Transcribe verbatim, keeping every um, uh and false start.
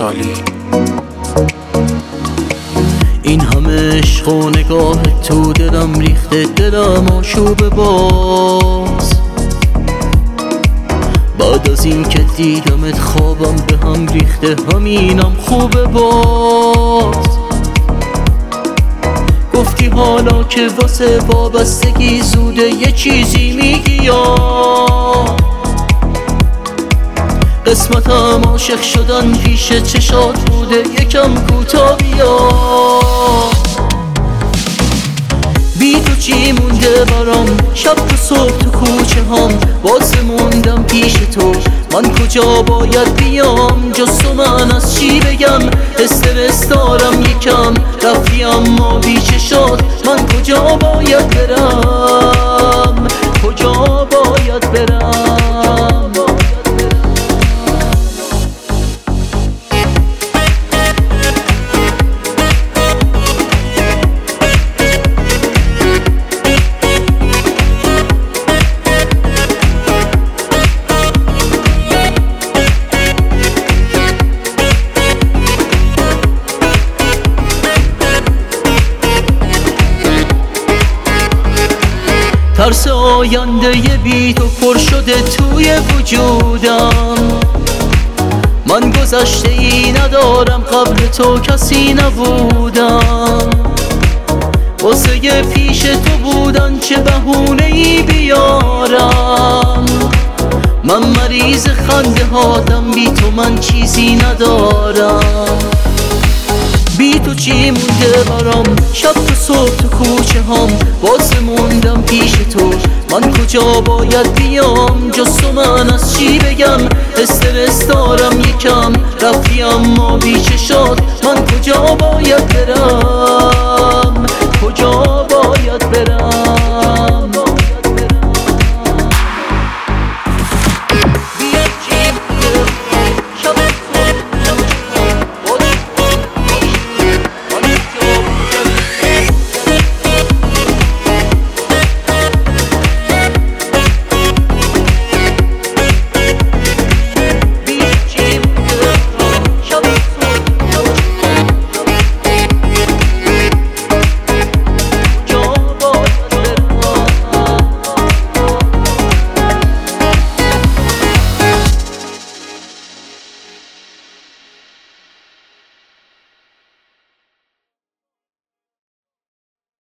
شالی. این همه عشق و نگاه تو دلم ریخته، دلم آشوب باز. بعد از این که دیدمت خوابم به هم ریخته، همینم خوبه باز. گفتی حالا که واسه وابستگی زوده یه چیزی میگی یا قسمتم عاشق شدن پیش چشات بوده، یکم کوتا بیا. بی تو چی مونده برام، شب تو صبح تو کوچه هم واسه موندم پیش تو. من کجا باید بیام جز تو، من از چی بگم؟ استرس دارم یکم، رفتی اما بی چشات. من کجا باید برم، کجا باید برم؟ ترس آینده ی بی تو پر شده توی وجودم. من گذشته ای ندارم، قبل تو کسی نبودم. واسه پیش تو بودن چه بهونه ای بیارم؟ من مریض خنده هاتم، بی تو من چیزی ندارم. بی تو چی مونده برام، شب تو صبح تو کوچه هم واسه موندم پیش تو. من کجا باید بیام جز تو، من از چی بگم؟ استرس دارم یکم، رفتی اما بی چشات. من کجا باید برم، کجا باید